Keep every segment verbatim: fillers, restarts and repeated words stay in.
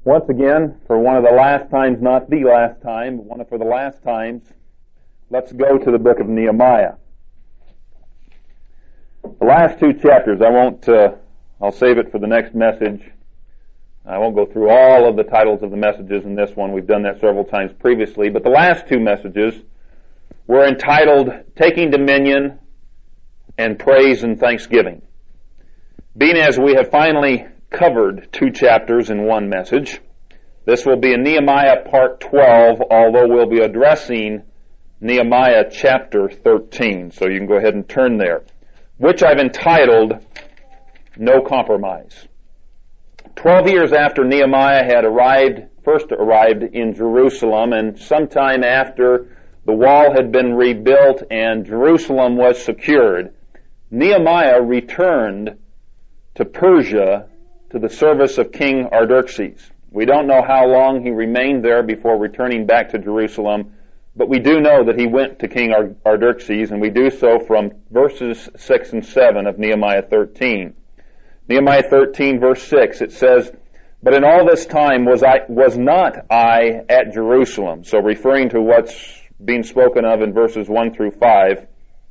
Once again, for one of the last times, not the last time, but one of for the last times, let's go to the book of Nehemiah. The last two chapters, I won't, uh, I'll save it for the next message. I won't go through all of the titles of the messages in this one. We've done that several times previously. But the last two messages were entitled Taking Dominion and Praise and Thanksgiving. Being as we have finally covered two chapters in one message, this will be in Nehemiah part twelve, although we'll be addressing Nehemiah chapter thirteen. So you can go ahead and turn there, which I've entitled No Compromise. Twelve years after Nehemiah had arrived, first arrived in Jerusalem, and sometime after the wall had been rebuilt and Jerusalem was secured, Nehemiah returned to Persia to the service of King Artaxerxes. We don't know how long he remained there before returning back to Jerusalem, but we do know that he went to King Artaxerxes, and we do so from verses six and seven of Nehemiah thirteen. Nehemiah thirteen, verse six, it says, "But in all this time was I was not I at Jerusalem," so referring to what's being spoken of in verses one through five.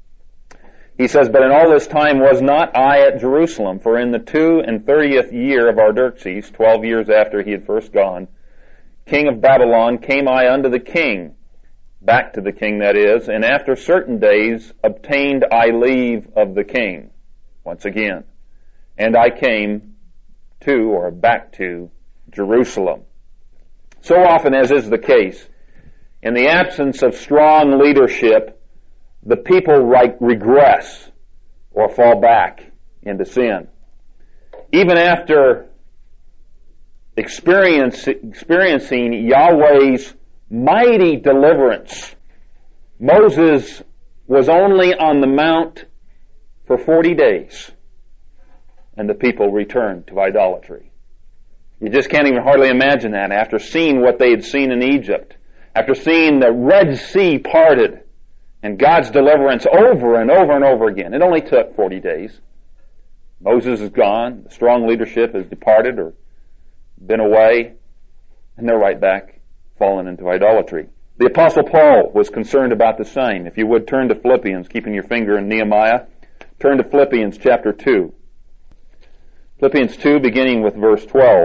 He says, "But in all this time was not I at Jerusalem, for in the two and thirtieth year of Artaxerxes, twelve years after he had first gone, king of Babylon, came I unto the king," back to the king that is, "and after certain days obtained I leave of the king," once again, "and I came to," or back to, "Jerusalem." So often as is the case, in the absence of strong leadership, the people re- regress or fall back into sin. Even after experience, experiencing Yahweh's mighty deliverance, Moses was only on the mount for forty days, and the people returned to idolatry. You just can't even hardly imagine that after seeing what they had seen in Egypt, after seeing the Red Sea parted, and God's deliverance over and over and over again. It only took forty days. Moses is gone. The strong leadership has departed or been away. And they're right back, fallen into idolatry. The Apostle Paul was concerned about the same. If you would turn to Philippians, keeping your finger in Nehemiah, turn to Philippians chapter two. Philippians two, beginning with verse twelve.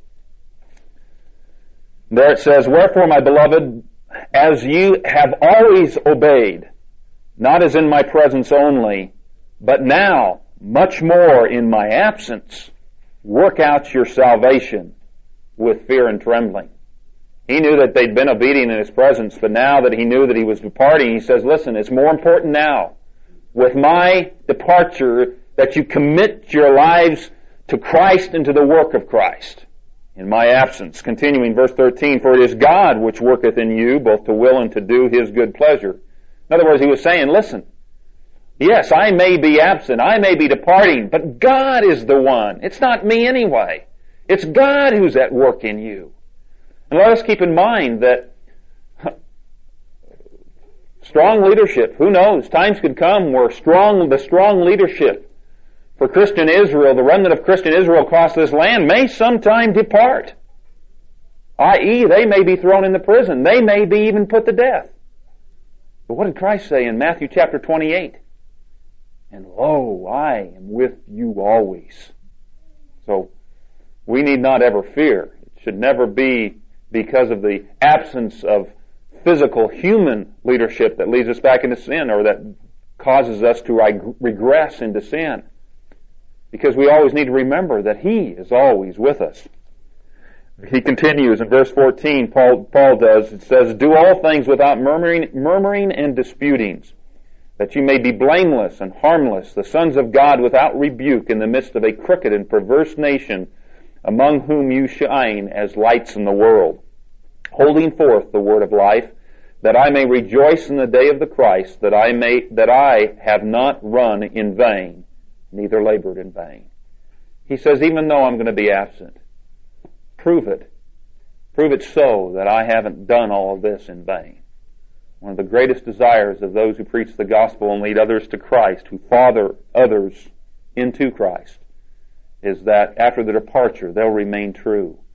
There it says, "Wherefore, my beloved, as you have always obeyed, not as in my presence only, but now much more in my absence, work out your salvation with fear and trembling." He knew that they'd been obedient in his presence, but now that he knew that he was departing, he says, listen, it's more important now, with my departure, that you commit your lives to Christ and to the work of Christ. In my absence. Continuing verse thirteen, "For it is God which worketh in you both to will and to do his good pleasure." In other words, he was saying, listen, yes, I may be absent, I may be departing, but God is the one. It's not me anyway. It's God who's at work in you. And let us keep in mind that strong leadership, who knows, times could come where strong, the strong leadership for Christian Israel, the remnant of Christian Israel across this land, may sometime depart. that is, they may be thrown into prison. They may be even put to death. But what did Christ say in Matthew chapter twenty-eight? "And lo, I am with you always." So, we need not ever fear. It should never be because of the absence of physical human leadership that leads us back into sin or that causes us to reg- regress into sin. Because we always need to remember that He is always with us. He continues in verse fourteen, Paul, Paul does, it says, "Do all things without murmuring, murmuring and disputings, that you may be blameless and harmless, the sons of God without rebuke in the midst of a crooked and perverse nation, among whom you shine as lights in the world, holding forth the word of life, that I may rejoice in the day of the Christ, that I may that I have not run in vain, neither labored in vain." He says, even though I'm going to be absent, prove it. Prove it so that I haven't done all of this in vain. One of the greatest desires of those who preach the gospel and lead others to Christ, who father others into Christ, is that after the departure they'll remain true.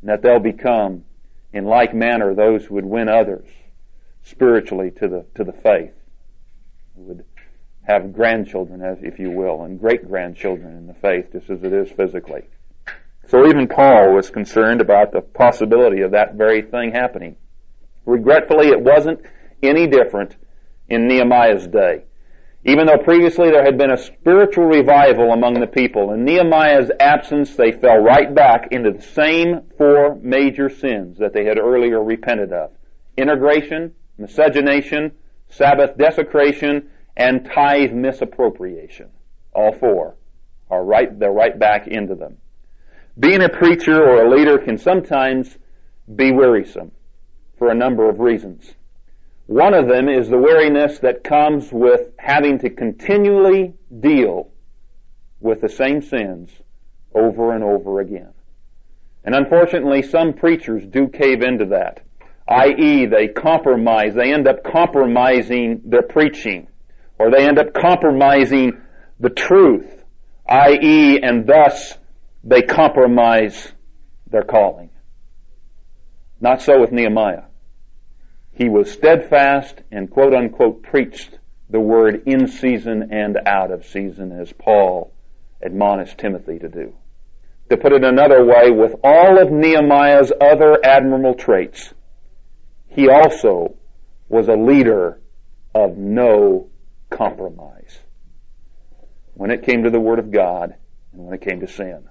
and that they'll become, in like manner, those who would win others spiritually to the to the faith, who would have grandchildren, as if you will, and great-grandchildren in the faith, just as it is physically. So even Paul was concerned about the possibility of that very thing happening. Regretfully, it wasn't any different in Nehemiah's day. Even though previously there had been a spiritual revival among the people, in Nehemiah's absence they fell right back into the same four major sins that they had earlier repented of. Integration, miscegenation, Sabbath desecration, and tithe misappropriation. All four are right, they're right back into them. Being a preacher or a leader can sometimes be wearisome for a number of reasons. One of them is the weariness that comes with having to continually deal with the same sins over and over again. And unfortunately, some preachers do cave into that, that is they compromise, they end up compromising their preaching, or they end up compromising the truth, that is, and thus they compromise their calling. Not so with Nehemiah. He was steadfast and quote-unquote preached the word in season and out of season, as Paul admonished Timothy to do. To put it another way, with all of Nehemiah's other admirable traits, he also was a leader of no compromise when it came to the Word of God and when it came to sin.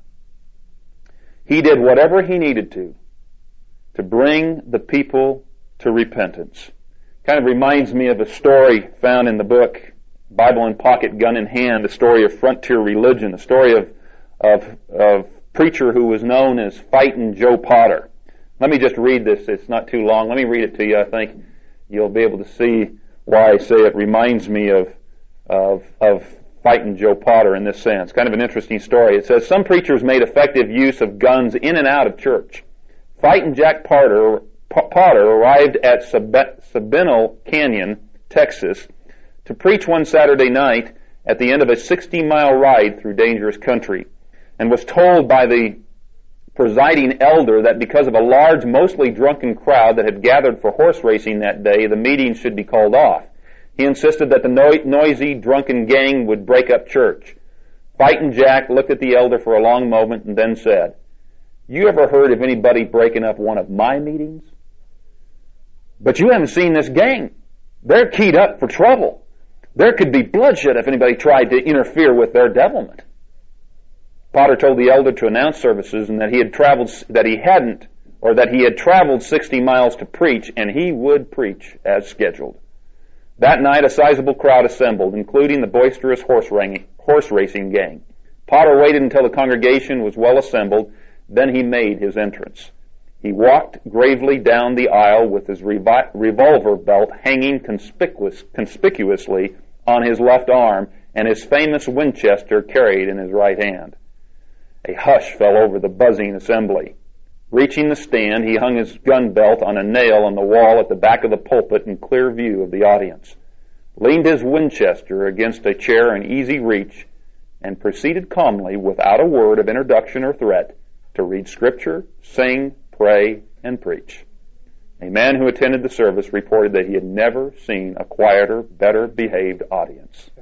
He did whatever he needed to to bring the people to repentance. Kind of reminds me of a story found in the book Bible in Pocket, Gun in Hand, a story of frontier religion, a story of of of preacher who was known as Fightin' Joe Potter. Let me just read this. It's not too long. Let me read it to you. I think you'll be able to see why I say it reminds me of of of Fightin' Joe Potter in this sense. Kind of an interesting story. It says, some preachers made effective use of guns in and out of church. Fightin' Jack Potter Potter arrived at Sabinal Canyon, Texas, to preach one Saturday night at the end of a sixty-mile ride through dangerous country, and was told by the presiding elder that because of a large, mostly drunken crowd that had gathered for horse racing that day, the meeting should be called off. He insisted that the no- noisy, drunken gang would break up church. Fightin' Jack looked at the elder for a long moment and then said, "You ever heard of anybody breaking up one of my meetings? But you haven't seen this gang. They're keyed up for trouble. There could be bloodshed if anybody tried to interfere with their devilment." Potter told the elder to announce services and that he had traveled, that he hadn't, or that he had traveled sixty miles to preach, and he would preach as scheduled. That night, a sizable crowd assembled, including the boisterous horse, rang, horse racing gang. Potter waited until the congregation was well assembled, then he made his entrance. He walked gravely down the aisle with his revi- revolver belt hanging conspicuous, conspicuously on his left arm and his famous Winchester carried in his right hand. A hush fell over the buzzing assembly. Reaching the stand, he hung his gun belt on a nail on the wall at the back of the pulpit in clear view of the audience, leaned his Winchester against a chair in easy reach, and proceeded calmly, without a word of introduction or threat, to read Scripture, sing, pray, and preach. A man who attended the service reported that he had never seen a quieter, better behaved audience.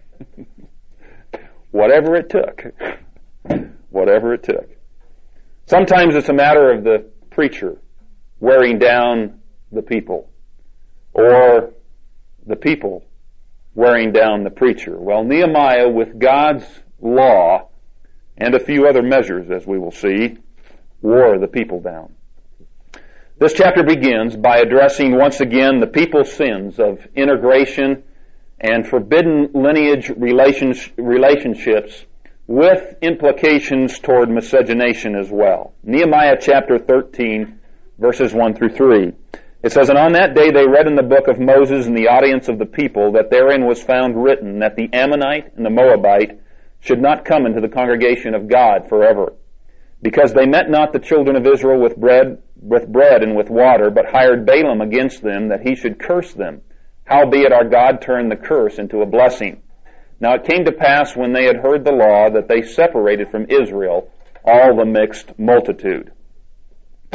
Whatever it took. Whatever it took. Sometimes it's a matter of the preacher wearing down the people, or the people wearing down the preacher. Well, Nehemiah, with God's law and a few other measures, as we will see, wore the people down. This chapter begins by addressing once again the people's sins of integration and forbidden lineage relations, relationships with implications toward miscegenation as well. Nehemiah chapter thirteen, verses one through three. It says, "And on that day they read in the book of Moses in the audience of the people that therein was found written that the Ammonite and the Moabite should not come into the congregation of God forever, because they met not the children of Israel with bread, with bread and with water, but hired Balaam against them that he should curse them. Howbeit our God turned the curse into a blessing. Now it came to pass when they had heard the law that they separated from Israel all the mixed multitude."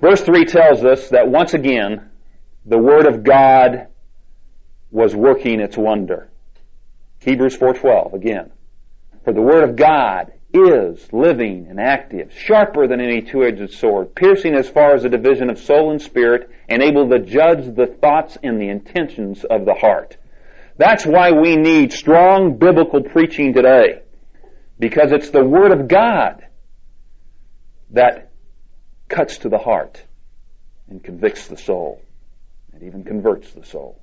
Verse three tells us that once again, the Word of God was working its wonder. Hebrews four twelve, again. For the Word of God is living and active, sharper than any two-edged sword, piercing as far as the division of soul and spirit, and able to judge the thoughts and the intentions of the heart. That's why we need strong biblical preaching today, because it's the Word of God that cuts to the heart and convicts the soul, and even converts the soul.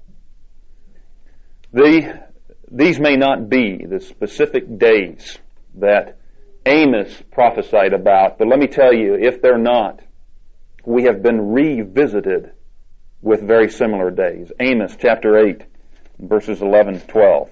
The, these may not be the specific days that Amos prophesied about, but let me tell you, if they're not, we have been revisited with very similar days. Amos chapter eight, verses eleven to twelve.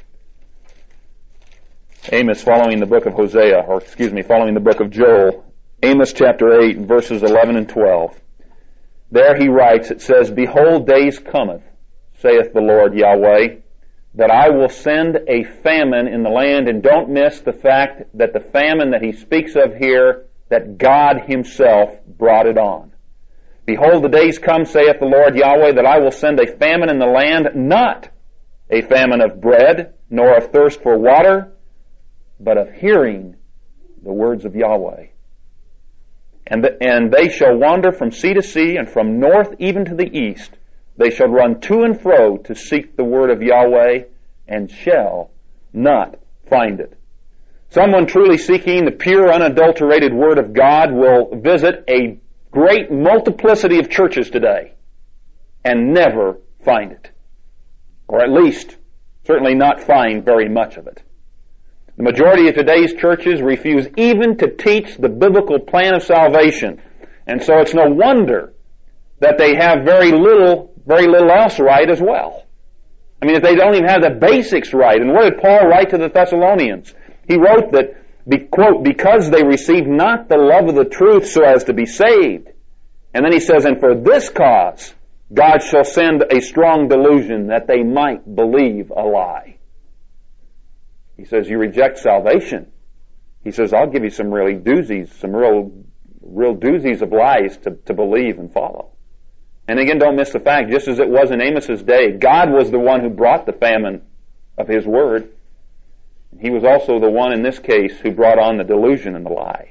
Amos following the book of Hosea, or excuse me, following the book of Joel. Amos chapter eight, verses eleven and twelve. There he writes, it says, Behold, days cometh, saith the Lord Yahweh, that I will send a famine in the land, and don't miss the fact that the famine that he speaks of here, that God himself brought it on. Behold, the days come, saith the Lord Yahweh, that I will send a famine in the land, not a famine of bread, nor of thirst for water, but of hearing the words of Yahweh. And, the, and they shall wander from sea to sea, and from north even to the east. They shall run to and fro to seek the word of Yahweh, and shall not find it. Someone truly seeking the pure, unadulterated word of God will visit a great multiplicity of churches today and never find it. Or at least, certainly not find very much of it. The majority of today's churches refuse even to teach the biblical plan of salvation. And so it's no wonder that they have very little, very little else right as well. I mean, if they don't even have the basics right. And what did Paul write to the Thessalonians? He wrote that, be, quote, because they received not the love of the truth so as to be saved. And then he says, and for this cause, God shall send a strong delusion that they might believe a lie. He says, you reject salvation. He says, I'll give you some really doozies, some real, real doozies of lies to, to believe and follow. And again, don't miss the fact, just as it was in Amos's day, God was the one who brought the famine of his word. He was also the one in this case who brought on the delusion and the lie.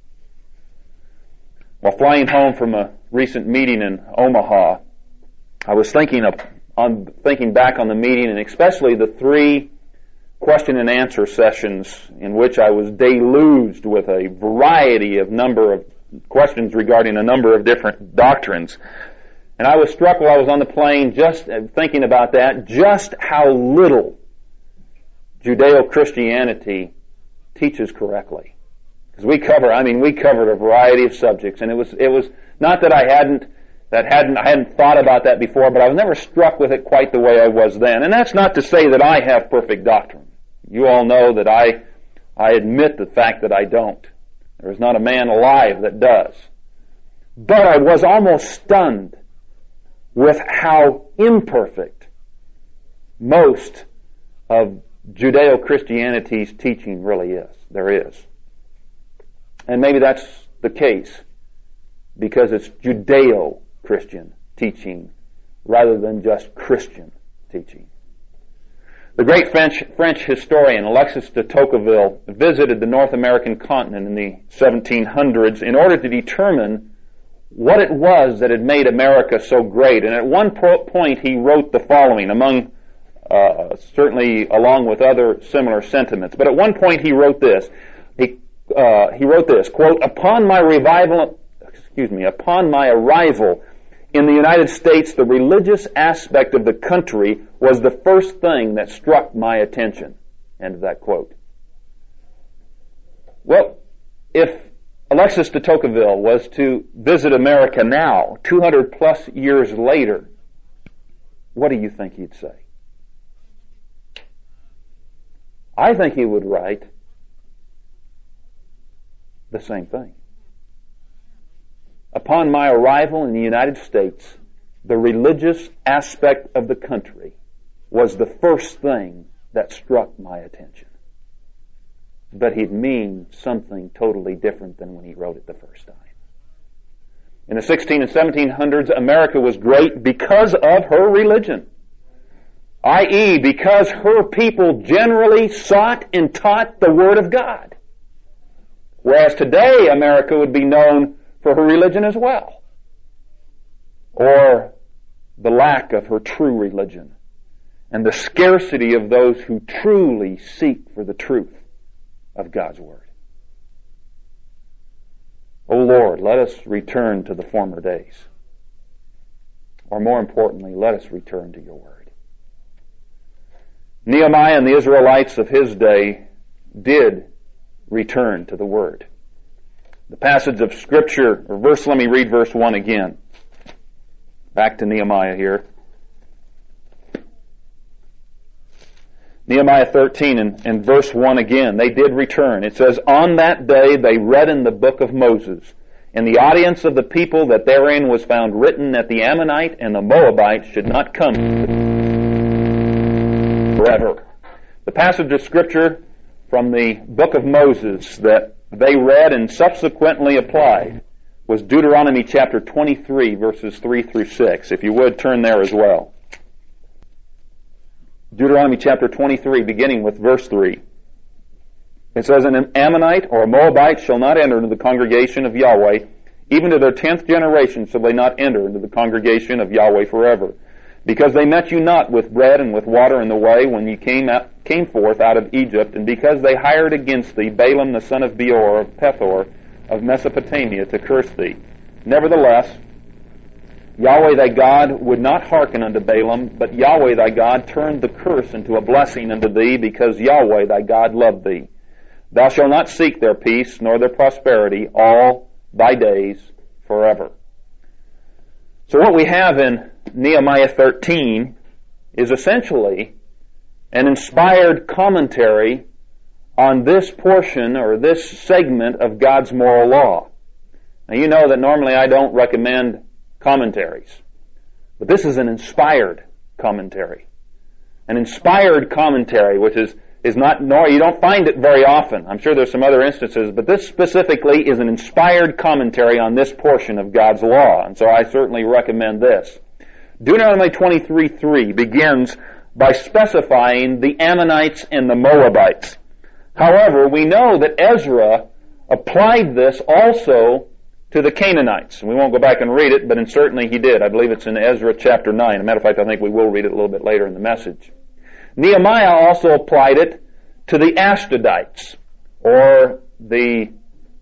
While flying home from a recent meeting in Omaha, I was thinking of, on thinking back on the meeting, and especially the three question and answer sessions in which I was deluged with a variety of number of questions regarding a number of different doctrines. And I was struck while I was on the plane just thinking about that, just how little Judeo-Christianity teaches correctly. Because we cover, I mean, we covered a variety of subjects, and it was, it was not that I hadn't, that hadn't, I hadn't thought about that before, but I was never struck with it quite the way I was then. And that's not to say that I have perfect doctrine. You all know that I, I admit the fact that I don't. There is not a man alive that does. But I was almost stunned with how imperfect most of Judeo-Christianity's teaching really is. There is. And maybe that's the case because it's Judeo-Christian teaching rather than just Christian teaching. The great French, French historian Alexis de Tocqueville visited the North American continent in the seventeen hundreds in order to determine what it was that had made America so great. And at one pro- point he wrote the following, among uh, certainly along with other similar sentiments. But at one point he wrote this. He uh, he wrote this, quote, "Upon my revival, excuse me, upon my arrival in the United States, the religious aspect of the country was the first thing that struck my attention." End of that quote. Well, if Alexis de Tocqueville was to visit America now, two hundred plus years later, what do you think he'd say? I think he would write the same thing. Upon my arrival in the United States, the religious aspect of the country was the first thing that struck my attention. But he'd mean something totally different than when he wrote it the first time. In the sixteen and seventeen hundreds, America was great because of her religion, that is, because her people generally sought and taught the Word of God. Whereas today, America would be known for her religion as well, or the lack of her true religion, and the scarcity of those who truly seek for the truth of God's Word. O Lord, let us return to the former days. Or more importantly, let us return to your Word. Nehemiah and the Israelites of his day did return to the Word. The passage of Scripture, or verse, let me read verse one again. Back to Nehemiah here. Nehemiah thirteen and, and verse one again. They did return. It says, on that day they read in the book of Moses, in the audience of the people, that therein was found written that the Ammonite and the Moabite should not come forever. The passage of Scripture from the book of Moses that they read and subsequently applied was Deuteronomy chapter twenty-three, verses three through six. If you would, turn there as well. Deuteronomy chapter twenty-three, beginning with verse three. It says, an Ammonite or a Moabite shall not enter into the congregation of Yahweh, even to their tenth generation shall they not enter into the congregation of Yahweh forever. Because they met you not with bread and with water in the way when you came out, came forth out of Egypt, and because they hired against thee Balaam the son of Beor of Pethor of Mesopotamia to curse thee. Nevertheless, Yahweh thy God would not hearken unto Balaam, but Yahweh thy God turned the curse into a blessing unto thee, because Yahweh thy God loved thee. Thou shalt not seek their peace, nor their prosperity, all thy days forever. So what we have in Nehemiah thirteen is essentially an inspired commentary on this portion or this segment of God's moral law. Now you know that normally I don't recommend commentaries, but this is an inspired commentary. An inspired commentary, which is, is not, nor you don't find it very often. I'm sure there's some other instances, but this specifically is an inspired commentary on this portion of God's law, and so I certainly recommend this. Deuteronomy twenty-three three begins by specifying the Ammonites and the Moabites. However, we know that Ezra applied this also to the Canaanites. We won't go back and read it, but certainly he did. I believe it's in Ezra chapter nine. As a matter of fact, I think we will read it a little bit later in the message. Nehemiah also applied it to the Ashdodites, or the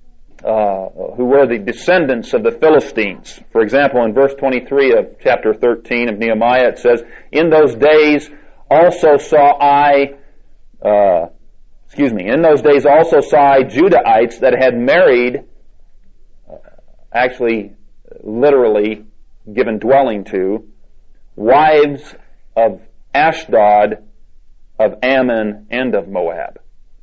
uh, who were the descendants of the Philistines. For example, in verse twenty-three of chapter thirteen of Nehemiah, it says, in those days also saw I, uh, excuse me, in those days also saw I Judahites that had married, uh, actually, literally given dwelling to, wives of Ashdod, of Ammon, and of Moab.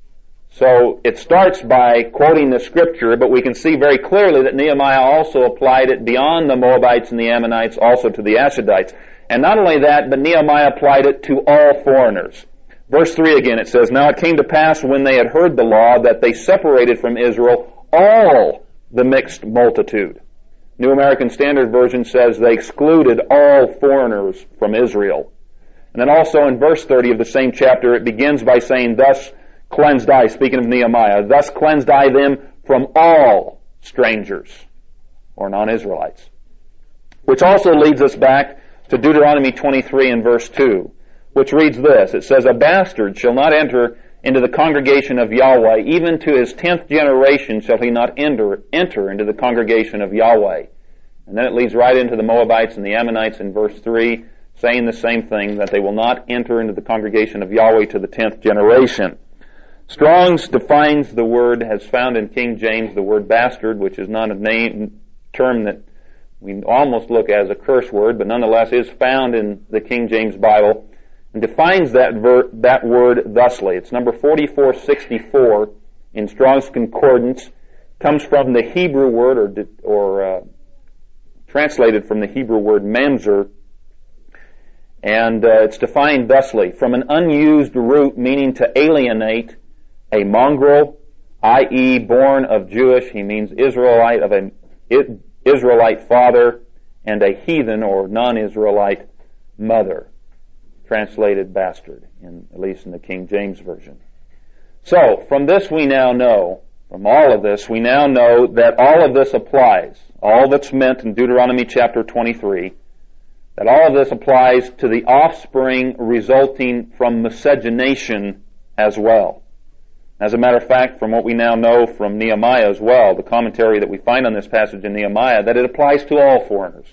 So it starts by quoting the scripture, but we can see very clearly that Nehemiah also applied it beyond the Moabites and the Ammonites, also to the Ashdodites. And not only that, but Nehemiah applied it to all foreigners. Verse three again, it says, now it came to pass when they had heard the law that they separated from Israel all the mixed multitude. New American Standard Version says they excluded all foreigners from Israel. And then also in verse thirty of the same chapter, it begins by saying, thus cleansed I, speaking of Nehemiah, thus cleansed I them from all strangers, or non-Israelites. Which also leads us back to Deuteronomy twenty-three and verse two, which reads this. It says, a bastard shall not enter into the congregation of Yahweh, even to his tenth generation shall he not enter, enter into the congregation of Yahweh. And then it leads right into the Moabites and the Ammonites in verse three, saying the same thing, that they will not enter into the congregation of Yahweh to the tenth generation. Strong's defines the word, has found in King James, the word bastard, which is not a name, term that we almost look as a curse word, but nonetheless is found in the King James Bible, and defines that ver- that word thusly. It's number forty-four sixty-four in Strong's Concordance. Comes from the Hebrew word, or, or uh, translated from the Hebrew word mamzer, and uh, it's defined thusly: from an unused root meaning to alienate, a mongrel, that is born of Jewish, he means Israelite, of a it, Israelite father and a heathen or non-Israelite mother, translated bastard, in, at least in the King James Version. So, from this we now know, from all of this, we now know that all of this applies, all that's meant in Deuteronomy chapter twenty-three, that all of this applies to the offspring resulting from miscegenation as well. As a matter of fact, from what we now know from Nehemiah as well, the commentary that we find on this passage in Nehemiah, that it applies to all foreigners.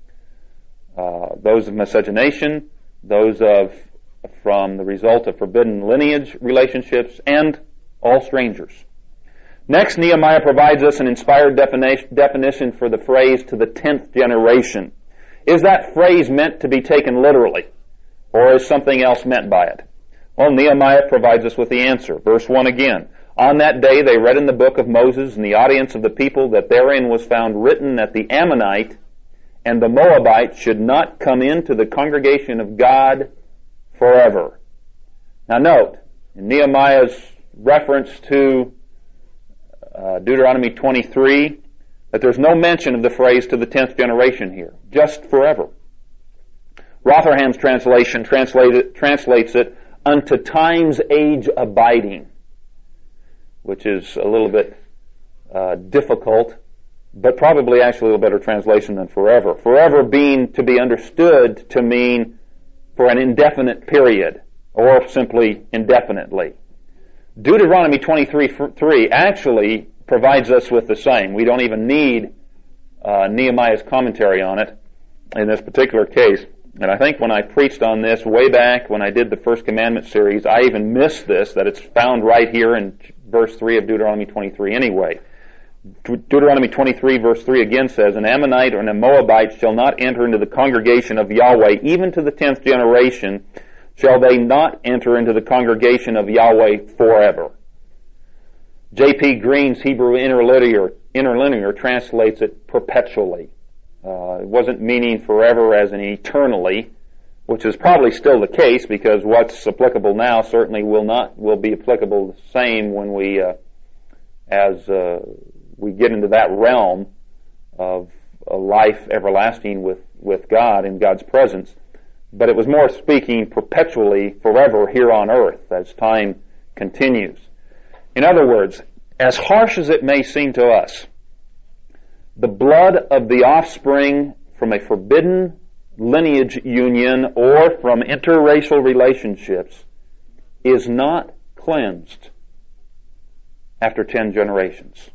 Uh, those of miscegenation, those of from the result of forbidden lineage relationships, and all strangers. Next, Nehemiah provides us an inspired definition, definition for the phrase to the tenth generation. Is that phrase meant to be taken literally, or is something else meant by it? Well, Nehemiah provides us with the answer. Verse one again. On that day they read in the book of Moses in the audience of the people that therein was found written that the Ammonite and the Moabite should not come into the congregation of God forever. Now note, in Nehemiah's reference to uh, Deuteronomy twenty-three, that there's no mention of the phrase to the tenth generation here, just forever. Rotherham's translation translated, translates it unto time's age abiding, which is a little bit uh, difficult, but probably actually a little better translation than forever. Forever being to be understood to mean for an indefinite period, or simply indefinitely. Deuteronomy twenty-three three actually provides us with the same. We don't even need uh, Nehemiah's commentary on it in this particular case. And I think when I preached on this way back when I did the First Commandment series, I even missed this, that it's found right here in verse three of Deuteronomy twenty-three anyway. Deuteronomy twenty-three verse three again says, An Ammonite or an Moabite shall not enter into the congregation of Yahweh, even to the tenth generation shall they not enter into the congregation of Yahweh forever. J P Green's Hebrew interlinear, interlinear translates it perpetually. Uh, it wasn't meaning forever as in eternally, which is probably still the case because what's applicable now certainly will not will be applicable the same when we uh, as uh, we get into that realm of a life everlasting with, with God in God's presence. But it was more speaking perpetually forever here on earth as time continues. In other words, as harsh as it may seem to us, the blood of the offspring from a forbidden lineage union or from interracial relationships is not cleansed after ten generations.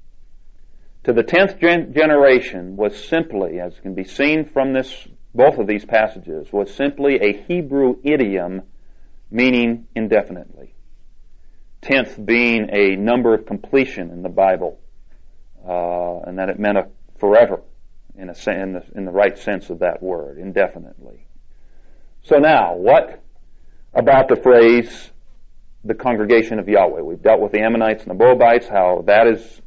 To the tenth gen- generation was simply, as can be seen from this, both of these passages, was simply a Hebrew idiom meaning indefinitely. Tenth being a number of completion in the Bible, uh, and that it meant a forever in, a, in, the, in the right sense of that word, indefinitely. So now, what about the phrase, the congregation of Yahweh? We've dealt with the Ammonites and the Moabites, how that is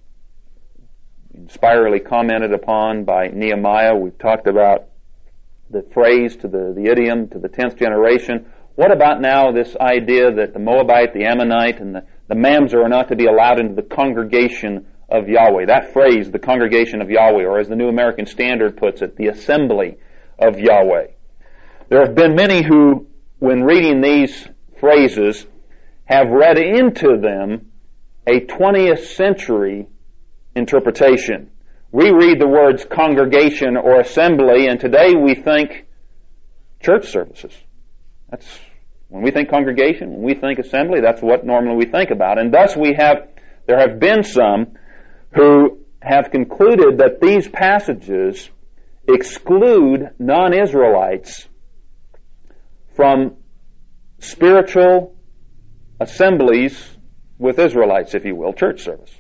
inspiredly commented upon by Nehemiah. We've talked about the phrase to the, the idiom to the tenth generation. What about now this idea that the Moabite, the Ammonite, and the, the Mamzer are not to be allowed into the congregation of Yahweh? That phrase, the congregation of Yahweh, or as the New American Standard puts it, the assembly of Yahweh. There have been many who, when reading these phrases, have read into them a twentieth century interpretation. We read the words congregation or assembly, and today we think church services. That's when we think congregation, when we think assembly, that's what normally we think about. And thus we have, there have been some who have concluded that these passages exclude non-Israelites from spiritual assemblies with Israelites, if you will, church service,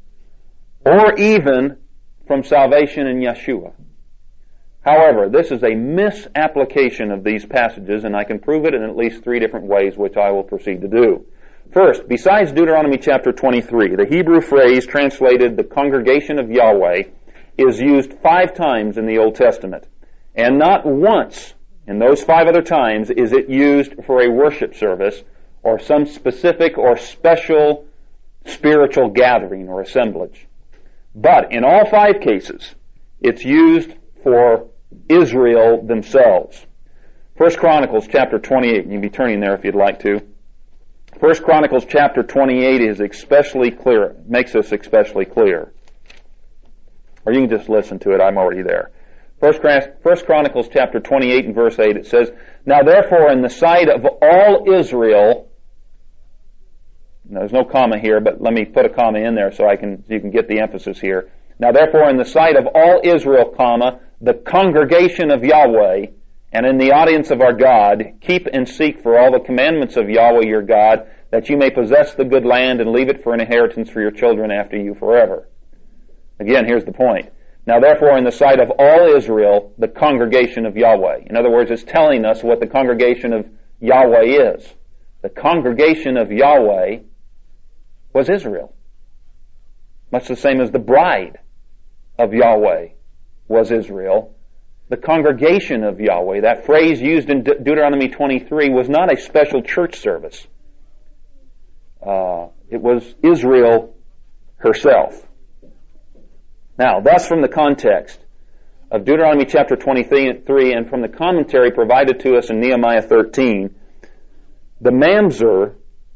or even from salvation in Yeshua. However, this is a misapplication of these passages, and I can prove it in at least three different ways, which I will proceed to do. First, besides Deuteronomy chapter twenty-three, the Hebrew phrase translated the congregation of Yahweh is used five times in the Old Testament, and not once in those five other times is it used for a worship service or some specific or special spiritual gathering or assemblage. But in all five cases, It's used for Israel themselves. First Chronicles chapter twenty-eight, you can be turning there if you'd like to. First Chronicles chapter twenty-eight is especially clear, makes this especially clear. Or you can just listen to it, I'm already there. First, First Chronicles chapter twenty-eight and verse eight, it says, "Now therefore in the sight of all Israel," now, there's no comma here, but let me put a comma in there so I can you can get the emphasis here. "Now therefore in the sight of all Israel, comma, the congregation of Yahweh, and in the audience of our God, keep and seek for all the commandments of Yahweh your God, that you may possess the good land and leave it for an inheritance for your children after you forever." Again, here's the point. "Now therefore in the sight of all Israel, the congregation of Yahweh." In other words, it's telling us what the congregation of Yahweh is. The congregation of Yahweh was Israel. Much the same as the bride of Yahweh was Israel. The congregation of Yahweh, that phrase used in De- Deuteronomy twenty-three, was not a special church service. Uh, it was Israel herself. Now, thus from the context of Deuteronomy chapter twenty-three and from the commentary provided to us in Nehemiah thirteen, the mamzer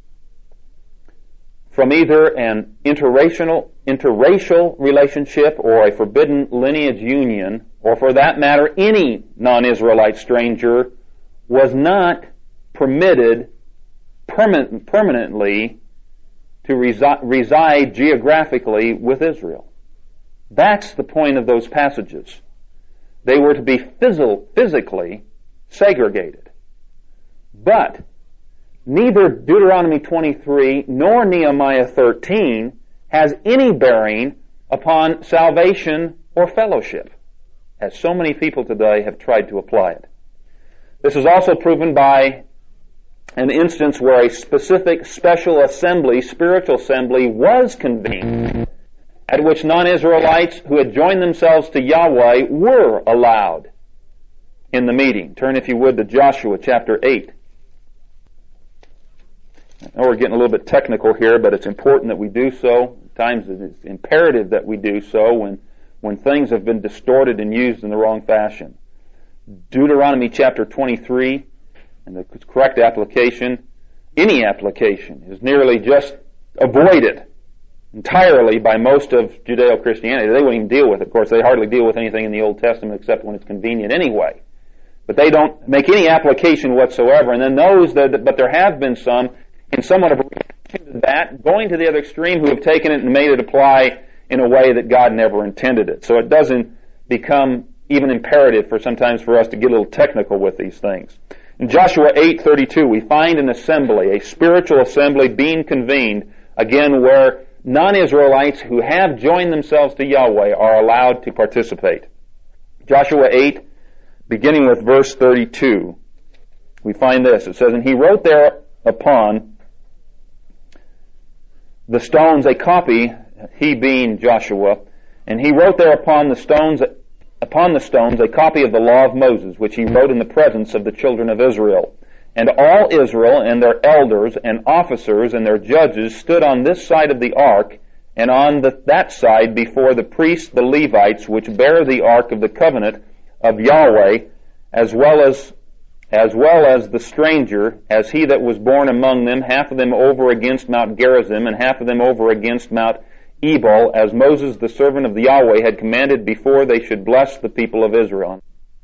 from either an interracial, interracial relationship or a forbidden lineage union, or for that matter any non-Israelite stranger, was not permitted permanent, permanently to resi- reside geographically with Israel. That's the point of those passages. They were to be phys- physically segregated. But neither Deuteronomy twenty-three nor Nehemiah thirteen has any bearing upon salvation or fellowship, as so many people today have tried to apply it. This is also proven by an instance where a specific special assembly, spiritual assembly, was convened, at which non-Israelites who had joined themselves to Yahweh were allowed in the meeting. Turn, if you would, to Joshua chapter eight. I know we're getting a little bit technical here, but it's important that we do so. At times it's imperative that we do so when, when things have been distorted and used in the wrong fashion. Deuteronomy chapter twenty-three, and the correct application, any application, is nearly just avoided entirely by most of Judeo-Christianity. They won't even deal with it. Of course, they hardly deal with anything in the Old Testament except when it's convenient anyway. But they don't make any application whatsoever. And then those that, but there have been some, in somewhat of a reaction to that, going to the other extreme, who have taken it and made it apply in a way that God never intended it. So it doesn't become even imperative for sometimes for us to get a little technical with these things. In Joshua eight thirty-two, we find an assembly, a spiritual assembly being convened, again, where non-Israelites who have joined themselves to Yahweh are allowed to participate. Joshua eight, beginning with verse thirty-two, we find this. It says, "And he wrote there upon the stones a copy," he being Joshua, "and he wrote there upon the stones upon the stones a copy of the law of Moses, which he wrote in the presence of the children of Israel. And all Israel and their elders and officers and their judges stood on this side of the ark, and on the, that side before the priests, the Levites, which bear the ark of the covenant of Yahweh, as well as as well as the stranger, as he that was born among them, half of them over against Mount Gerizim, and half of them over against Mount Ebal, as Moses the servant of the Yahweh had commanded before they should bless the people of Israel."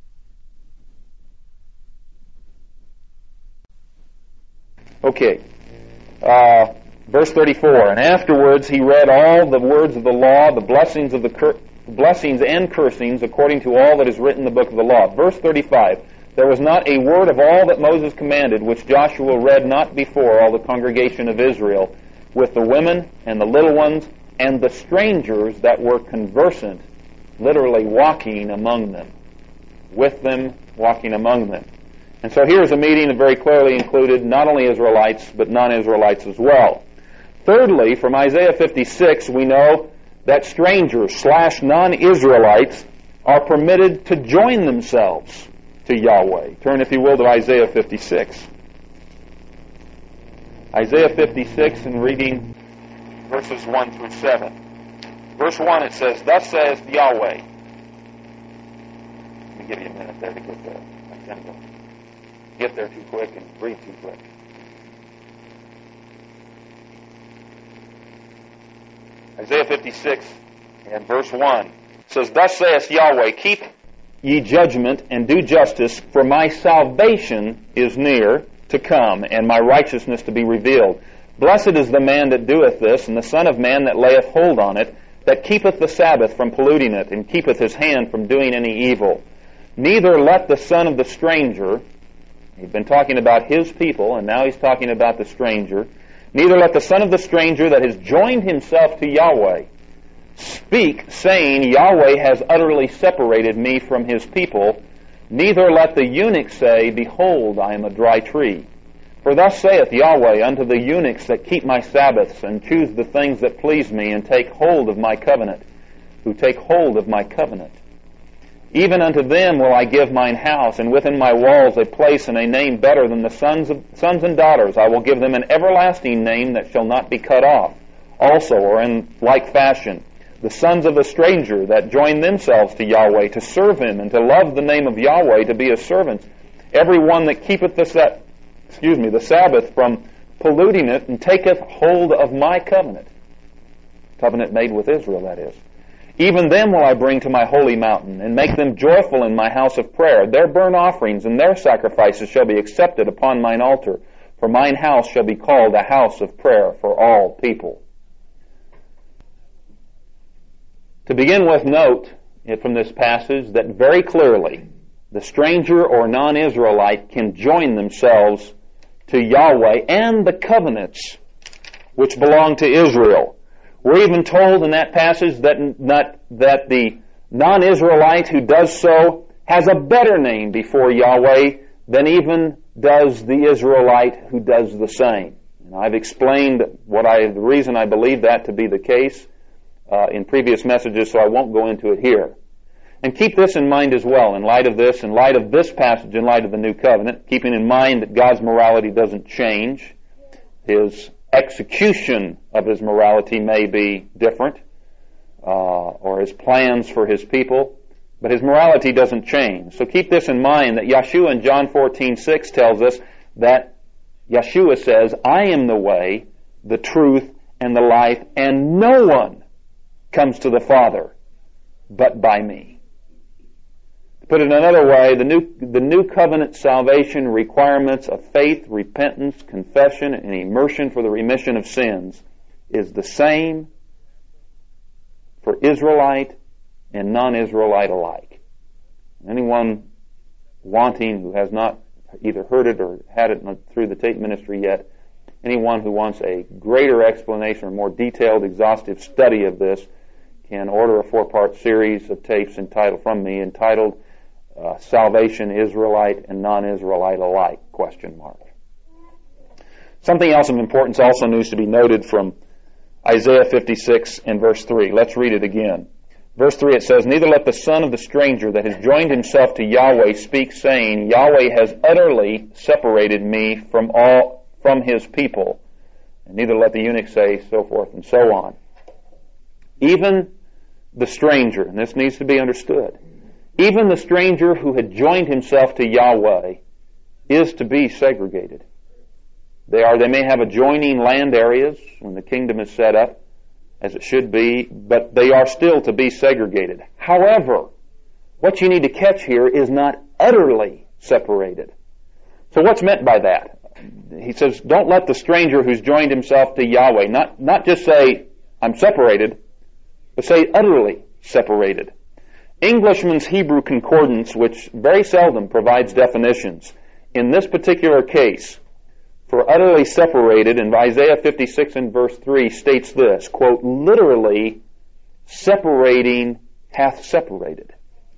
Okay, uh, verse thirty-four, "And afterwards he read all the words of the law, the blessings of the cur- blessings and cursings, according to all that is written in the book of the law." Verse thirty-five, "There was not a word of all that Moses commanded, which Joshua read not before all the congregation of Israel, with the women and the little ones and the strangers that were conversant," literally walking among them, with them, walking among them. And so here's a meeting that very clearly included not only Israelites, but non-Israelites as well. Thirdly, from Isaiah fifty-six, we know that strangers slash non-Israelites are permitted to join themselves to Yahweh. Turn, if you will, to Isaiah fifty-six. Isaiah fifty-six, and reading verses one through seven. Verse one, it says, "Thus says Yahweh, me give you a minute there to get there. I tend to get there too quick and read too quick. Isaiah fifty-six and verse one says, Thus saith Yahweh, Keep ye judgment and do justice, for my salvation is near to come, and my righteousness to be revealed. Blessed is the man that doeth this, and the Son of Man that layeth hold on it, that keepeth the Sabbath from polluting it, and keepeth his hand from doing any evil. Neither let the son of the stranger, he's been talking about his people, and now he's talking about the stranger, neither let the son of the stranger that has joined himself to Yahweh speak, saying, Yahweh has utterly separated me from his people. Neither let the eunuch say, Behold, I am a dry tree. For thus saith Yahweh unto the eunuchs that keep my Sabbaths, and choose the things that please me, and take hold of my covenant, who take hold of my covenant. Even unto them will I give mine house, and within my walls a place and a name better than the sons of, sons and daughters. I will give them an everlasting name that shall not be cut off. Also, or in like fashion, the sons of the stranger that join themselves to Yahweh to serve him, and to love the name of Yahweh, to be his servants. Every one that keepeth the sa- excuse me, the Sabbath from polluting it, and taketh hold of my covenant. Covenant made with Israel, that is. Even them will I bring to my holy mountain, and make them joyful in my house of prayer. Their burnt offerings and their sacrifices shall be accepted upon mine altar, for mine house shall be called a house of prayer for all people. To begin with, note from this passage that very clearly the stranger or non-Israelite can join themselves to Yahweh and the covenants which belong to Israel. We're even told in that passage that, not, that the non-Israelite who does so has a better name before Yahweh than even does the Israelite who does the same. And I've explained what I, the reason I believe that to be the case uh, in previous messages, so I won't go into it here. And keep this in mind as well, in light of this, in light of this passage, in light of the New Covenant, keeping in mind that God's morality doesn't change. His execution of his morality may be different, uh, or his plans for his people, but his morality doesn't change. So keep this in mind, that Yeshua in John fourteen six tells us that Yeshua says, I am the way, the truth, and the life, and no one comes to the Father but by me. To put it another way, the new, the new covenant salvation requirements of faith, repentance, confession, and immersion for the remission of sins is the same for Israelite and non-Israelite alike. Anyone wanting who has not either heard it or had it through the tape ministry yet, anyone who wants a greater explanation or more detailed, exhaustive study of this can order a four-part series of tapes entitled from me entitled uh, Salvation Israelite and Non-Israelite Alike, question mark. Something else of importance also needs to be noted from Isaiah fifty-six and verse three. Let's read it again. Verse three, it says, Neither let the son of the stranger that has joined himself to Yahweh speak, saying, Yahweh has utterly separated me from all from his people. And neither let the eunuch say, so forth and so on. Even the stranger, and this needs to be understood, even the stranger who had joined himself to Yahweh is to be segregated. They are, they may have adjoining land areas when the kingdom is set up, as it should be, but they are still to be segregated. However, what you need to catch here is not utterly separated. So what's meant by that? He says, don't let the stranger who's joined himself to Yahweh, not, not just say, I'm separated, but say utterly separated. Englishman's Hebrew Concordance, which very seldom provides definitions, in this particular case, for utterly separated, in Isaiah fifty-six and verse three, states this, quote, literally, separating hath separated.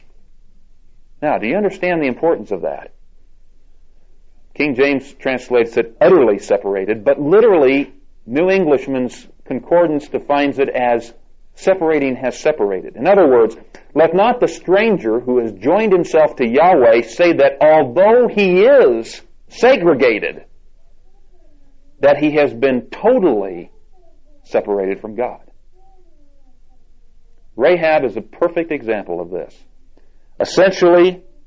Now, do you understand the importance of that? King James translates it utterly separated, but literally, New Englishman's Concordance defines it as separating has separated. In other words, let not the stranger who has joined himself to Yahweh say that although he is segregated, that he has been totally separated from God. Rahab is a perfect example of this. Essentially,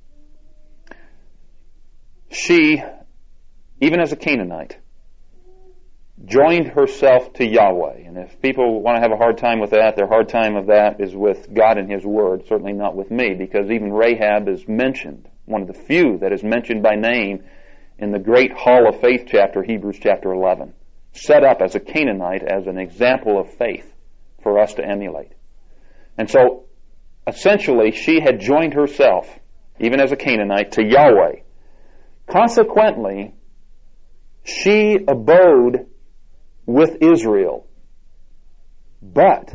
she, even as a Canaanite, joined herself to Yahweh. And if people want to have a hard time with that, their hard time of that is with God and His Word, certainly not with me, because even Rahab is mentioned, one of the few that is mentioned by name in the great Hall of Faith chapter, Hebrews chapter eleven, set up as a Canaanite as an example of faith for us to emulate. And so, essentially, she had joined herself, even as a Canaanite, to Yahweh. Consequently, she abode with Israel, but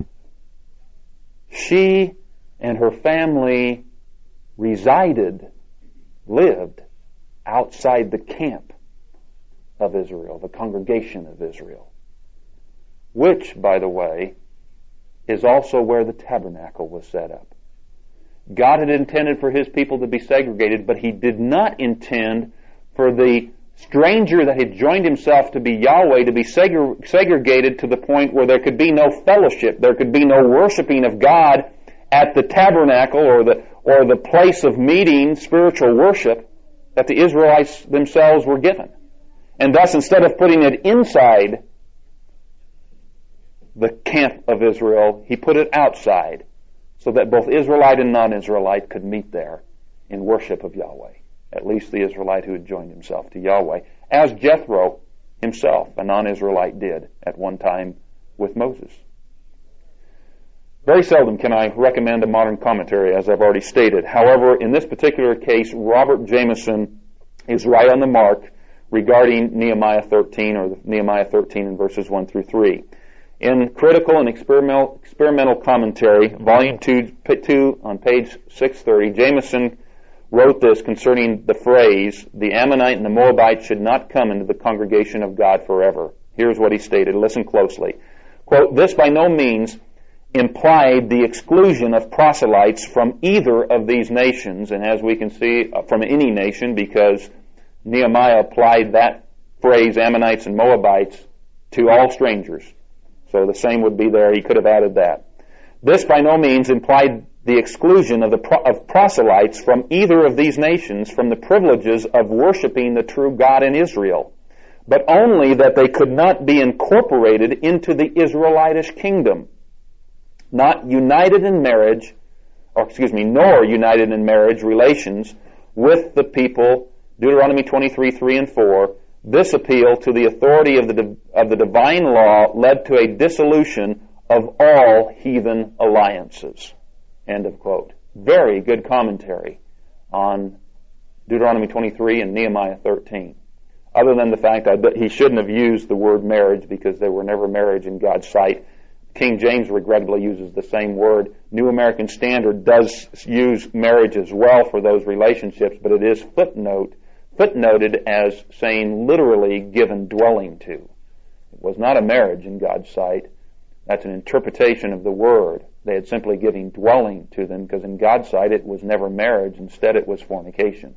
she and her family resided, lived outside the camp of Israel, the congregation of Israel, which, by the way, is also where the tabernacle was set up. God had intended for His people to be segregated, but He did not intend for the stranger that had joined himself to be Yahweh to be segre- segregated to the point where there could be no fellowship, there could be no worshiping of God at the tabernacle or the or the place of meeting, spiritual worship that the Israelites themselves were given. And thus, instead of putting it inside the camp of Israel, He put it outside so that both Israelite and non-Israelite could meet there in worship of Yahweh. At least the Israelite who had joined himself to Yahweh, as Jethro himself, a non-Israelite, did at one time with Moses. Very seldom can I recommend a modern commentary, as I've already stated. However, in this particular case, Robert Jameson is right on the mark regarding Nehemiah thirteen, or Nehemiah thirteen in verses one through three. In Critical and Experimental, experimental Commentary, Volume two, two, on page six thirty, Jameson wrote this concerning the phrase, the Ammonite and the Moabite should not come into the congregation of God forever. Here's what he stated. Listen closely. Quote, this by no means implied the exclusion of proselytes from either of these nations, and as we can see, from any nation, because Nehemiah applied that phrase, Ammonites and Moabites, to all strangers. So the same would be there. He could have added that. This by no means implied the exclusion of the pro- of proselytes from either of these nations from the privileges of worshiping the true God in Israel, but only that they could not be incorporated into the Israelitish kingdom, not united in marriage, or excuse me, nor united in marriage relations with the people, Deuteronomy twenty-three, three and four. This appeal to the authority of the of the divine law led to a dissolution of all heathen alliances. End of quote. Very good commentary on Deuteronomy twenty-three and Nehemiah thirteen. Other than the fact that he shouldn't have used the word marriage because they were never marriage in God's sight. King James regrettably uses the same word. New American Standard does use marriage as well for those relationships, but it is footnote, footnoted as saying literally given dwelling to. It was not a marriage in God's sight. That's an interpretation of the word. They had simply given dwelling to them because in God's sight it was never marriage. Instead it was fornication,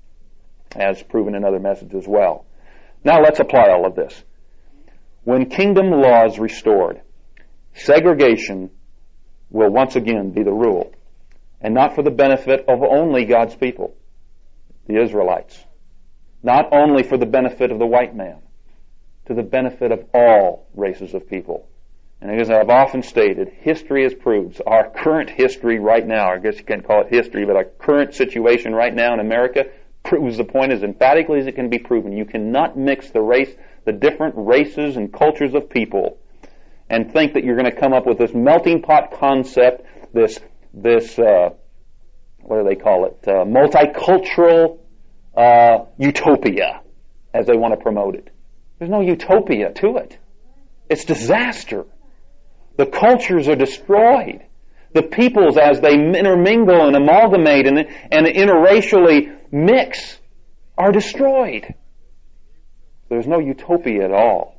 as proven in other messages as well. Now let's apply all of this. When kingdom law is restored, segregation will once again be the rule, and not for the benefit of only God's people, the Israelites. Not only for the benefit of the white man, to the benefit of all races of people. And as I've often stated, history has proved, our current history right now, I guess you can't call it history, but our current situation right now in America proves the point as emphatically as it can be proven. You cannot mix the race, the different races and cultures of people and think that you're going to come up with this melting pot concept, this, this, uh, what do they call it, uh, multicultural uh, utopia, as they want to promote it. There's no utopia to it. It's disaster. The cultures are destroyed. The peoples, as they intermingle and amalgamate and, and interracially mix, are destroyed. There's no utopia at all.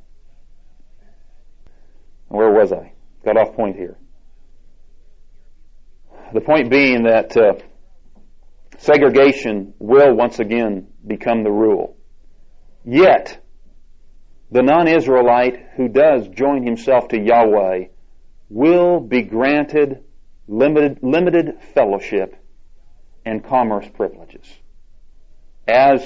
Where was I? Got off point here. The point being that uh, segregation will once again become the rule. Yet, the non-Israelite who does join himself to Yahweh will be granted limited, limited fellowship and commerce privileges. As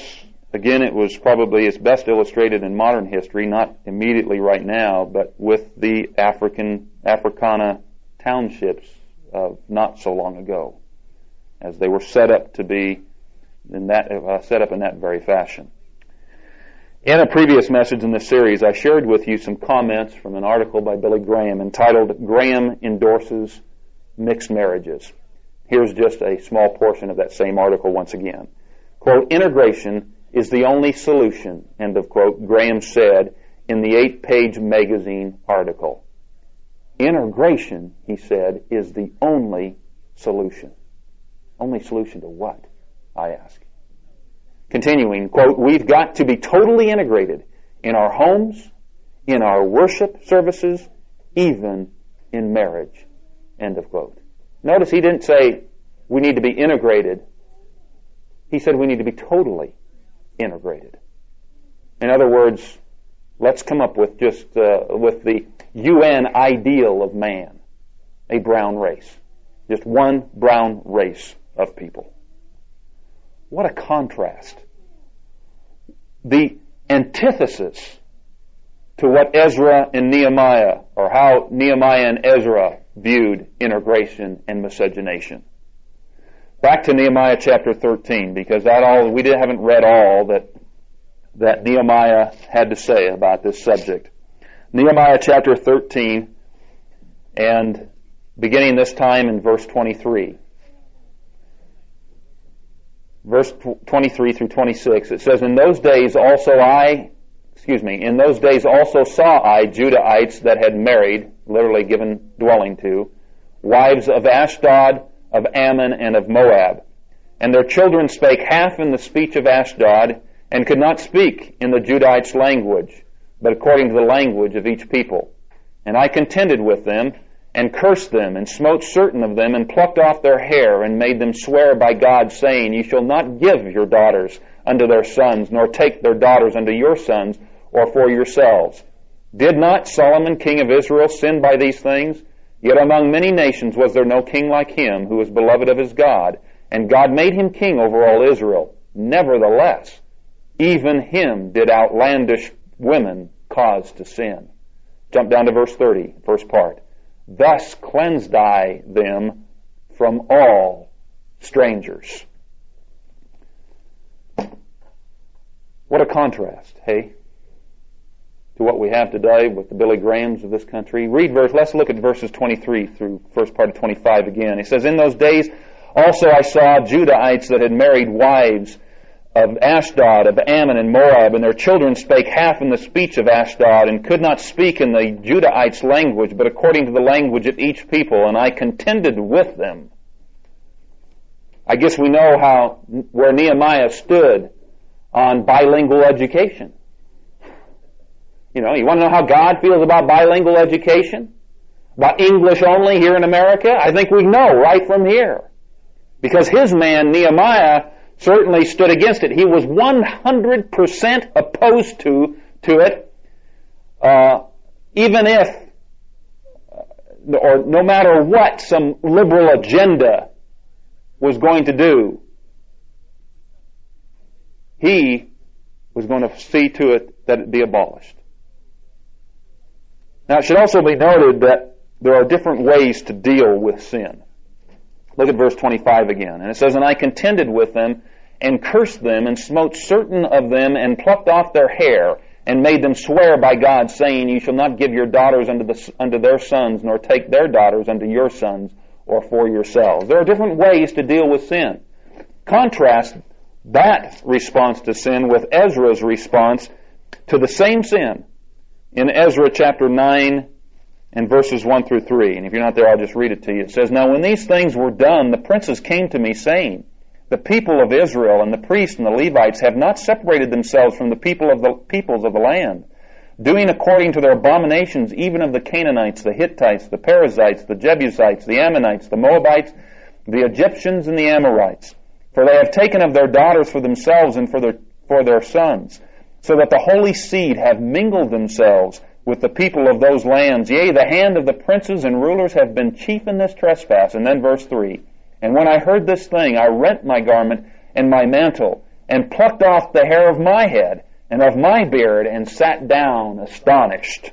again, it was probably it's best illustrated in modern history, not immediately right now, but with the African, Africana townships of not so long ago, as they were set up to be in that, uh, set up in that very fashion. In a previous message in this series, I shared with you some comments from an article by Billy Graham entitled, Graham Endorses Mixed Marriages. Here's just a small portion of that same article once again. Quote, integration is the only solution, end of quote, Graham said in the eight-page magazine article. Integration, he said, is the only solution. Only solution to what, I ask? Continuing, quote, we've got to be totally integrated in our homes, in our worship services, even in marriage, end of quote. Notice he didn't say we need to be integrated. He said we need to be totally integrated. In other words, let's come up with just, uh, with the U N ideal of man, a brown race. Just one brown race of people. What a contrast. The antithesis to what Ezra and Nehemiah, or how Nehemiah and Ezra viewed integration and miscegenation. Back to Nehemiah chapter thirteen, because that all we did, haven't read all that that Nehemiah had to say about this subject. Nehemiah chapter thirteen, and beginning this time in verse twenty-three. Verse twenty-three through twenty-six, it says, In those days also I, excuse me, in those days also saw I Judahites that had married, literally given dwelling to, wives of Ashdod, of Ammon, and of Moab. And their children spake half in the speech of Ashdod, and could not speak in the Judahites' language, but according to the language of each people. And I contended with them, and cursed them, and smote certain of them, and plucked off their hair, and made them swear by God, saying, Ye shall not give your daughters unto their sons, nor take their daughters unto your sons, or for yourselves. Did not Solomon king of Israel sin by these things? Yet among many nations was there no king like him, who was beloved of his God, and God made him king over all Israel. Nevertheless, even him did outlandish women cause to sin. Jump down to verse thirty, first part. Thus cleansed I them from all strangers. What a contrast, hey, to what we have today with the Billy Grahams of this country. Read verse, let's look at verses twenty-three through first part of twenty-five again. It says, In those days also I saw Judahites that had married wives of Ashdod, of Ammon, and Moab, and their children spake half in the speech of Ashdod, and could not speak in the Judahites' language, but according to the language of each people, and I contended with them. I guess we know how, where Nehemiah stood on bilingual education. You know, you want to know how God feels about bilingual education? About English only here in America? I think we know right from here. Because his man, Nehemiah, certainly stood against it. He was one hundred percent opposed to, to it, uh, even if, or no matter what some liberal agenda was going to do, he was going to see to it that it be abolished. Now, it should also be noted that there are different ways to deal with sin. Look at verse twenty-five again. And it says, And I contended with them, and cursed them, and smote certain of them, and plucked off their hair, and made them swear by God, saying, Ye shall not give your daughters unto, the, unto their sons, nor take their daughters unto your sons, or for yourselves. There are different ways to deal with sin. Contrast that response to sin with Ezra's response to the same sin in Ezra chapter nine and verses one through three. And if you're not there, I'll just read it to you. It says, Now when these things were done, the princes came to me, saying, The people of Israel and the priests and the Levites have not separated themselves from the people of the peoples of the land, doing according to their abominations, even of the Canaanites, the Hittites, the Perizzites, the Jebusites, the Ammonites, the Moabites, the Egyptians, and the Amorites. For they have taken of their daughters for themselves and for their, for their sons, so that the holy seed have mingled themselves with the people of those lands. Yea, the hand of the princes and rulers have been chief in this trespass. And then verse three. And when I heard this thing, I rent my garment and my mantle, and plucked off the hair of my head and of my beard, and sat down astonished.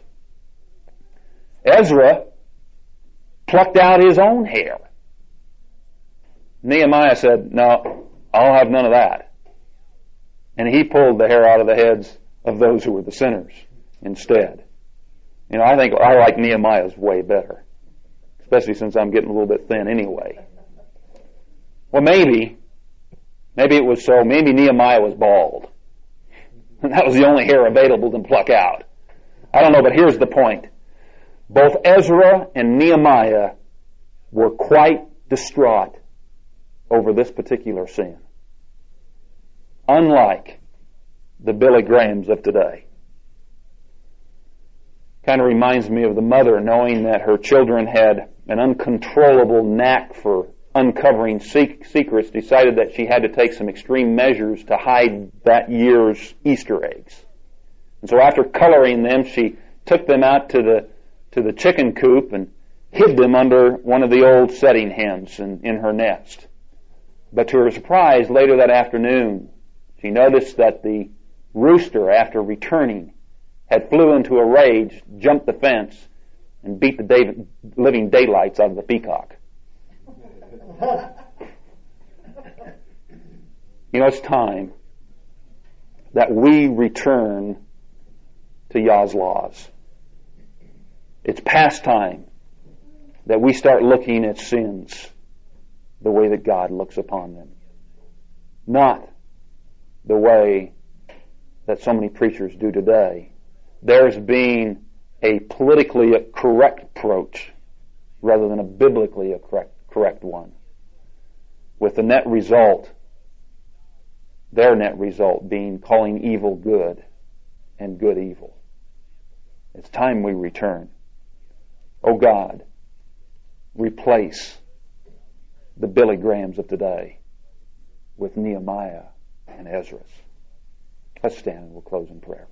Ezra plucked out his own hair. Nehemiah said, no, I'll have none of that. And he pulled the hair out of the heads of those who were the sinners instead. You know, I think I like Nehemiah's way better, especially since I'm getting a little bit thin anyway. Well, maybe, maybe it was so. Maybe Nehemiah was bald. And that was the only hair available to pluck out. I don't know, but here's the point. Both Ezra and Nehemiah were quite distraught over this particular sin. Unlike the Billy Grahams of today. Kind of reminds me of the mother knowing that her children had an uncontrollable knack for uncovering secrets, decided that she had to take some extreme measures to hide that year's Easter eggs. And so after coloring them, she took them out to the to the chicken coop and hid them under one of the old setting hens in, in her nest. But to her surprise, later that afternoon, she noticed that the rooster, after returning, had flew into a rage, jumped the fence, and beat the day, living daylights out of the peacock. You know, it's time that we return to Yah's laws. It's past time that we start looking at sins the way that God looks upon them. Not the way that so many preachers do today. There's being a politically correct approach rather than a biblically correct, correct one. With the net result, their net result being calling evil good and good evil. It's time we return. Oh God, replace the Billy Grahams of today with Nehemiah and Ezra's. Let's stand and we'll close in prayer.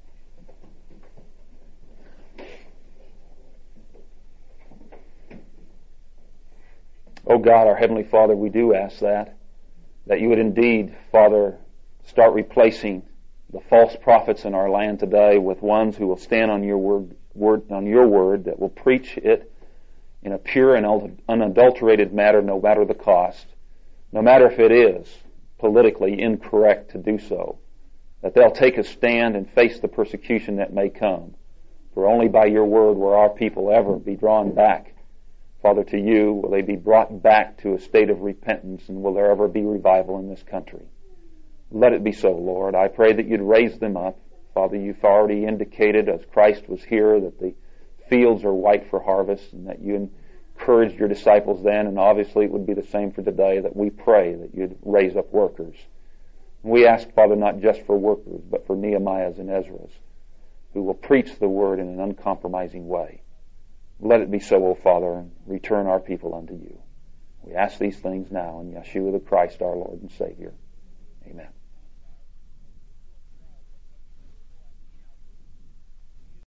Oh God, our Heavenly Father, we do ask that, that you would indeed, Father, start replacing the false prophets in our land today with ones who will stand on your word, word on your word, that will preach it in a pure and unadulterated manner, no matter the cost, no matter if it is politically incorrect to do so, that they'll take a stand and face the persecution that may come. For only by your word will our people ever be drawn back, Father, to you. Will they be brought back to a state of repentance, and will there ever be revival in this country? Let it be so, Lord. I pray that you'd raise them up. Father, you've already indicated as Christ was here that the fields are white for harvest, and that you encouraged your disciples then, and obviously it would be the same for today, that we pray that you'd raise up workers. And we ask, Father, not just for workers, but for Nehemiahs and Ezras, who will preach the word in an uncompromising way. Let it be so, O Father, and return our people unto you. We ask these things now in Yeshua the Christ, our Lord and Savior. Amen.